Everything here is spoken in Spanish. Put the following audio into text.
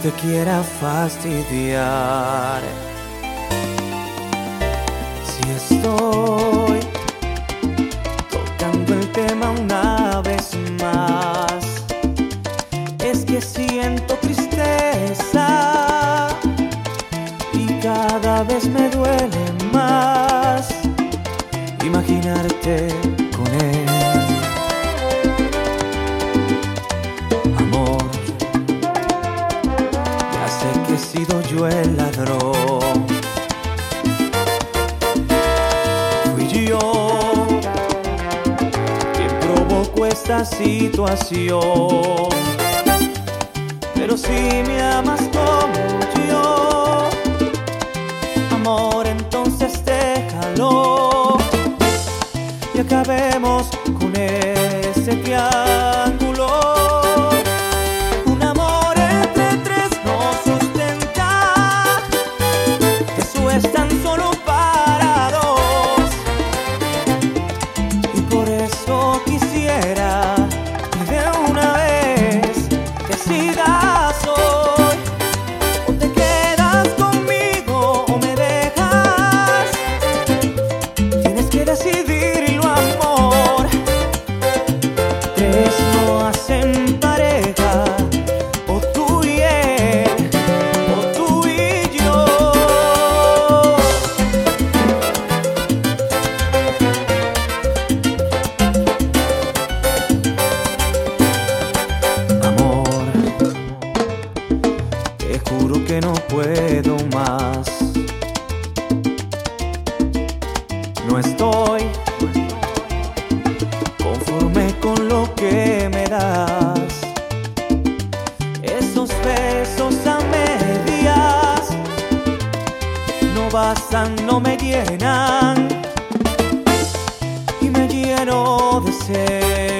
te quiera fastidiar. Si estoy tocando el tema una vez más, es que siento tristeza y cada vez me duele más imaginarte con él. Amor, ya sé que he sido yo el ladrón. Fui yo quien provocó esta situación. Pero si me amas como yo, amor, entonces déjalo y acabemos con ese triángulo. Un amor entre tres no sustenta, eso es tan solo para dos. Y por eso quisiera que de una vez decidas hoy, o te quedas conmigo o me dejas. Tienes que decidirlo, amor. Tres no hacen pareja, o tú y él, o tú y yo. Amor, te juro que no puedo más. No estoy conforme con lo que me das. Esos besos a medias no bastan, no me llenan, y me lleno de sed.